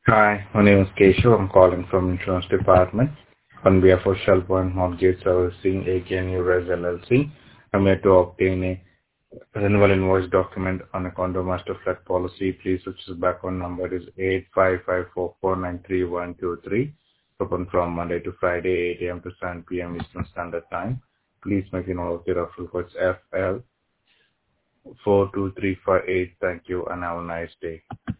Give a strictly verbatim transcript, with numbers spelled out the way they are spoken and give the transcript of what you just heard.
Hi, my name is Keshav. I'm calling from Insurance Department on behalf of Shellpoint Mortgage Servicing, A K N U-R E S L L C. I'm here to obtain a renewal invoice document on a condo master flat policy. Please switch the background number is eight five five four four nine three one two three. Open from Monday to Friday, eight a m to seven p m Eastern Standard Time. Please make a note of the referral code F L four two three five eight. Thank you and have a nice day.